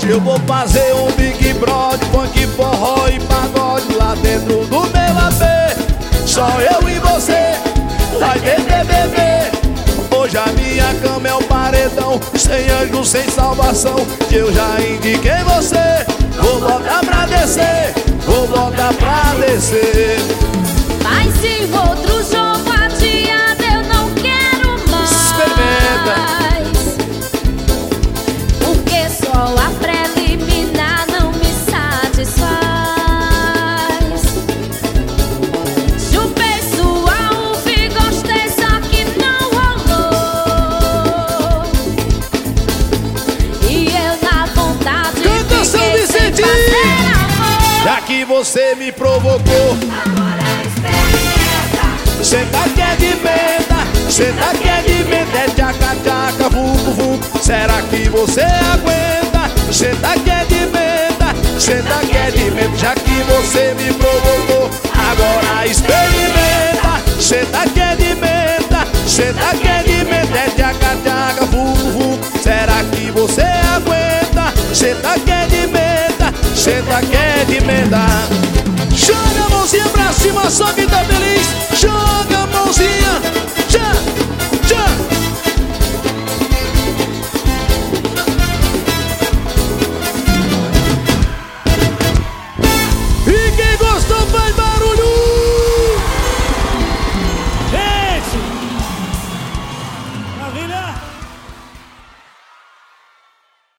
eu vou fazer um Big Brother, funk, forró e pagode lá dentro do meu AP. Só eu e você, vai ter bebê. Hoje a minha cama é um paredão, sem anjo, sem salvação, que eu já indiquei você. Vou botar pra descer, vou botar pra descer. Mas se o outro jogo adiado eu não quero mais. Experimenta. Porque só a preliminar não me satisfaz. Chupei sua uva e gostei, só que não rolou. E eu na vontade Canta, São fiquei sem Vicente! fazer amor. Já que você me provocou, senta que é de menta, senta que é de menta, é tchaca, tchaca, vucu, vucu. Será que você aguenta? Senta que é de menta, senta que é de menta. Já que você me provocou, agora experimenta. Senta que é de menta, senta que é de menta, é tchaca, tchaca, vucu, vucu. Será que você aguenta? Senta que é de menta, senta que é de menta. Joga a mãozinha pra cima, só quem tá feliz. Joga